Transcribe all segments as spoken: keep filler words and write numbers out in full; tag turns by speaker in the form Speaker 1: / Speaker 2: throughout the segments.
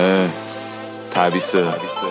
Speaker 1: تعویسه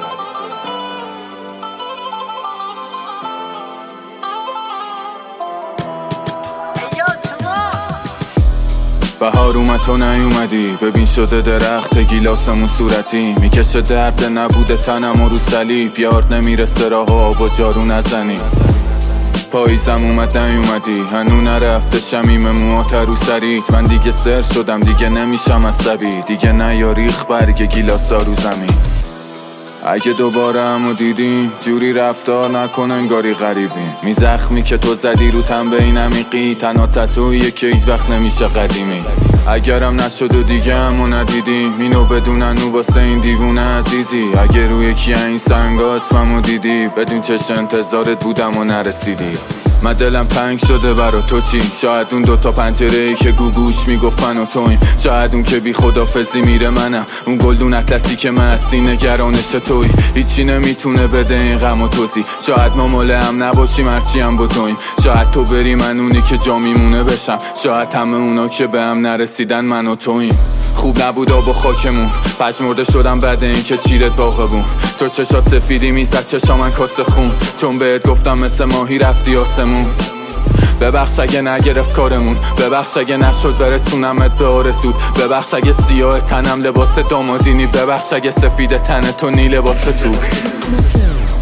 Speaker 1: بهار اومد تو نیومدی، ببین شده درخت گیلاسمون صورتی، میکشه درد نبوده تنم و رو صلیب، یارد نمیرسه راه آب و جارو نزنی. پاییزم اومد نیومدی، هنو نرفته شمیم موها رو سریت، من دیگه سر شدم دیگه نمیشم عصبی، دیگه نیاریخ برگ گیلاسا رو زمین. اگه دوباره همو دیدیم جوری رفتار نکن انگاری غریبیم، می زخمی که تو زدی رو تنبه نمیقی، تنها تتویه که هیچ وقت نمیشه قدیمی. اگرم نشد و دیگه همو ندیدیم، اینو بدونن او واسه این دیوونه عزیزی. اگه روی کی این سنگا اسممو دیدی، بدون چش انتظارت بودم و نرسیدی. من دلم تنگ شده برا تو چی، شاید اون دوتا پنجره ای که گوگوش میگفتن و تویم، شاید اون که بی خدافزی میره منم، اون گلدون اطلسی که من هستی نگرانش توی، هیچی نمیتونه بده این غم و توزی. شاید ما مال هم نباشیم هرچی هم بتویم، شاید تو بری من اونی که جا میمونه بشم، شاید همه اونا که به هم نرسیدن من و تویم. خوب نبود آب و خاکمون، پژمرده شدم بعد این که چیرت باغبون، تو چشات سفیدی میزد چشا من کاسه خون، چون بهت گفتم مثل ماهی رفتی آسمون. ببخش اگه نگرفت کارمون، ببخش اگه نشد برسونمت به آرزود، ببخش اگه سیاه تنم لباس دامادینی، ببخش اگه سفید تن تو نی لباس تو.